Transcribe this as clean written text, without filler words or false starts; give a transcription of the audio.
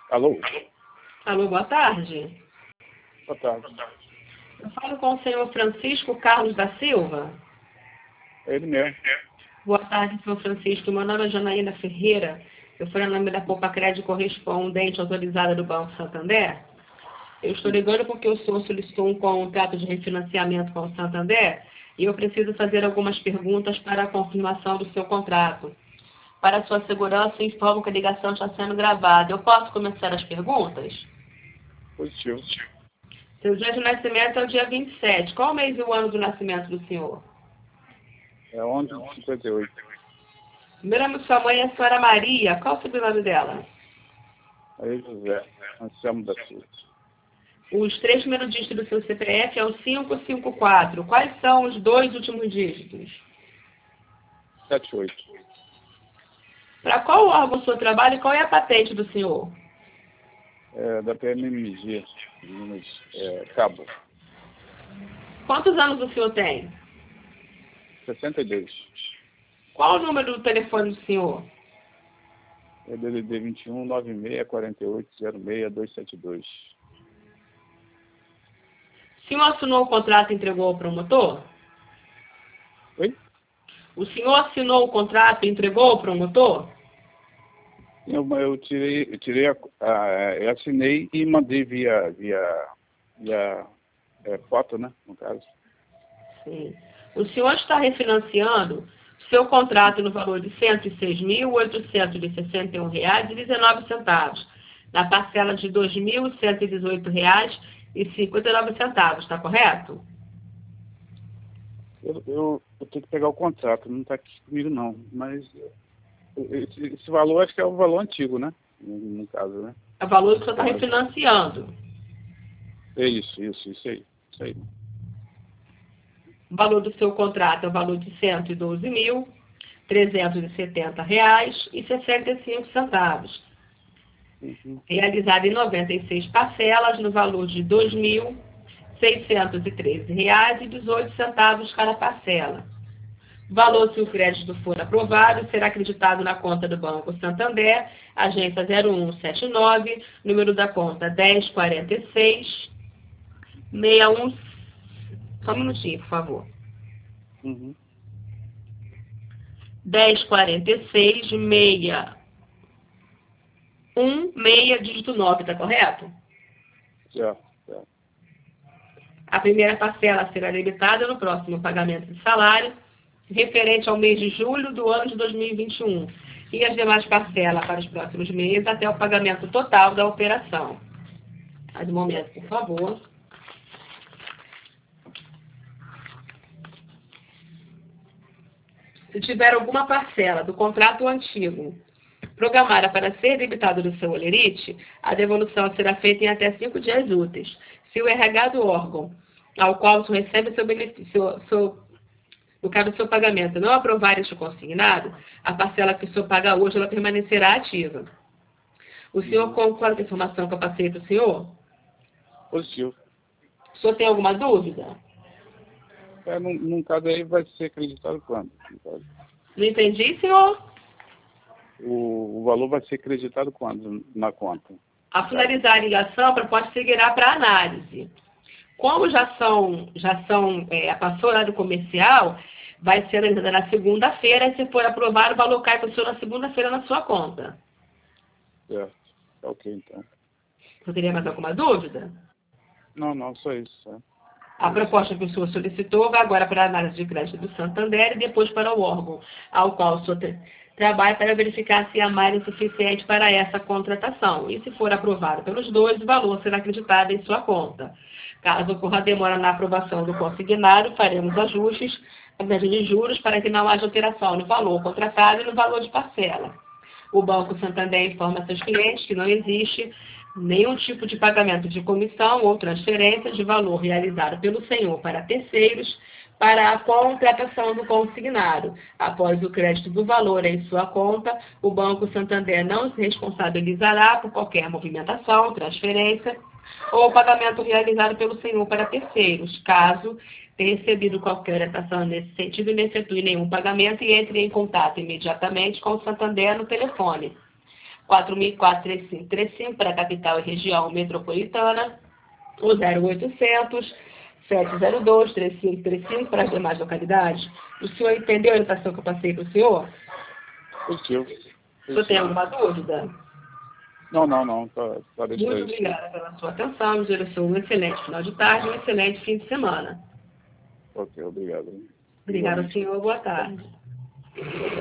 Alô? Alô, boa tarde. Boa tarde. Eu falo com o senhor Francisco Carlos da Silva. É ele mesmo. Boa tarde, senhor Francisco. Meu nome é Janaína Ferreira. Eu fui em nome da Poupa Crédito correspondente autorizada do Banco Santander. Eu estou ligando porque o senhor solicitou um contrato de refinanciamento com o Santander e eu preciso fazer algumas perguntas para a confirmação do seu contrato. Para a sua segurança, informo que a ligação está sendo gravada. Eu posso começar as perguntas? Positivo. Seu dia de nascimento é o dia 27. Qual o mês e o ano do nascimento do senhor? É 11h58. Primeiro nome de sua mãe é a senhora Maria. Qual o sobrenome dela? Aí, José. Anselmo da Silva. Os 3 primeiros dígitos do seu CPF é o 554. Quais são os 2 últimos dígitos? 78. Para qual órgão o senhor trabalha e qual é a patente do senhor? É da PMMG. Cabo. Quantos anos o senhor tem? 62. Qual o número do telefone do senhor? É DDD 21 96 48 06 272. O senhor assinou o contrato e entregou ao promotor? Oi? O senhor assinou o contrato e entregou ao promotor? Eu eu assinei e mandei via foto, né? No caso. Sim. O senhor está refinanciando seu contrato no valor de R$ 106.861,19, na parcela de R$ 2.118,59, está correto? Eu tenho que pegar o contrato, não está aqui comigo não. Mas esse valor acho que é o valor antigo, né? No caso, né? É o valor que o senhor está refinanciando. É isso aí. Isso aí. O valor do seu contrato é o valor de R$ 112.370,65. Uhum. Realizado em 96 parcelas, no valor de R$ 2.613,18 cada parcela. O valor, se o crédito for aprovado, será acreditado na conta do Banco Santander, agência 0179, número da conta 1046 61. Só um minutinho, por favor. Uhum. 1046 6 dígito 9, está correto? Certo. A primeira parcela será debitada no próximo pagamento de salário, referente ao mês de julho do ano de 2021, e as demais parcelas para os próximos meses até o pagamento total da operação. Mais um momento, por favor. Se tiver alguma parcela do contrato antigo programada para ser debitada do seu holerite, a devolução será feita em até 5 dias úteis. Se o RH do órgão ao qual o senhor recebe seu benefício, no caso do seu pagamento, não aprovar este consignado, a parcela que o senhor paga hoje ela permanecerá ativa. O senhor concorda com a informação que eu passei para o senhor? Positivo. O senhor tem alguma dúvida? Num caso aí vai ser acreditado quando? Não entendi, senhor? O valor vai ser acreditado quando na conta? A finalizar a ligação, a proposta seguirá para análise. Como passou o horário comercial, vai ser analisada na segunda-feira, e se for aprovado, o valor cai para o senhor na segunda-feira na sua conta. Certo. Ok, então. Você teria mais alguma dúvida? Não, só isso. É. A proposta que o senhor solicitou vai agora para a análise de crédito do Santander e depois para o órgão ao qual o senhor trabalha para verificar se há margem suficiente para essa contratação. E se for aprovado pelos dois, o valor será acreditado em sua conta. Caso ocorra demora na aprovação do consignado, faremos ajustes na taxa de juros para que não haja alteração no valor contratado e no valor de parcela. O Banco Santander informa seus clientes que não existe nenhum tipo de pagamento de comissão ou transferência de valor realizado pelo senhor para terceiros para a contratação do consignado. Após o crédito do valor em sua conta, o Banco Santander não se responsabilizará por qualquer movimentação, transferência ou pagamento realizado pelo senhor para terceiros, caso tenha recebido qualquer orientação nesse sentido e não efetue nenhum pagamento e entre em contato imediatamente com o Santander no telefone 4004-3535 para a capital e região metropolitana, o 0800 702-3535 para as demais localidades. O senhor entendeu a orientação que eu passei para o senhor? Positivo. O senhor tem alguma dúvida? Não. Tá Muito obrigada pela sua atenção. Desejo um excelente final de tarde e um excelente fim de semana. Ok, obrigado. Obrigada, senhor. Boa tarde.